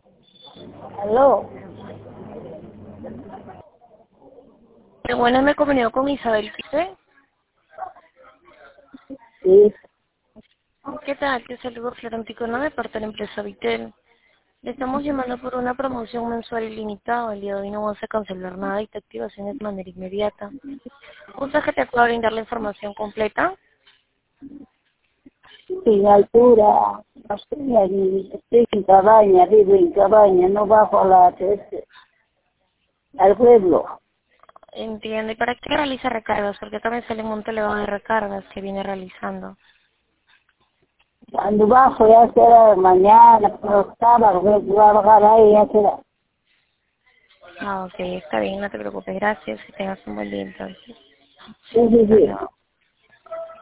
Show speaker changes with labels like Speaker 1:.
Speaker 1: Aló.
Speaker 2: Qué bueno, me comunico con Isabel Pipe.
Speaker 1: Sí,
Speaker 2: ¿Qué tal? Te saludo Florenticona de parte de la empresa Vitel. Le estamos llamando por una promoción mensual ilimitada. El día de hoy no vamos a cancelar nada y te activaciones de manera inmediata. ¿Gusta que te pueda brindar la información completa?
Speaker 1: sin altura. Estoy en cabaña, vivo en cabaña, no bajo a al pueblo.
Speaker 2: Entiendo. ¿Y para qué realiza recargas? Porque también sale un monto elevado de recargas que viene realizando.
Speaker 1: Cuando bajo ya será mañana, pero sábado voy a bajar ahí, ya será.
Speaker 2: Ah, ok, está bien, no te preocupes. Gracias. Que tengas un buen día entonces.
Speaker 1: Sí, sí,
Speaker 2: Hasta
Speaker 1: sí.
Speaker 2: luego.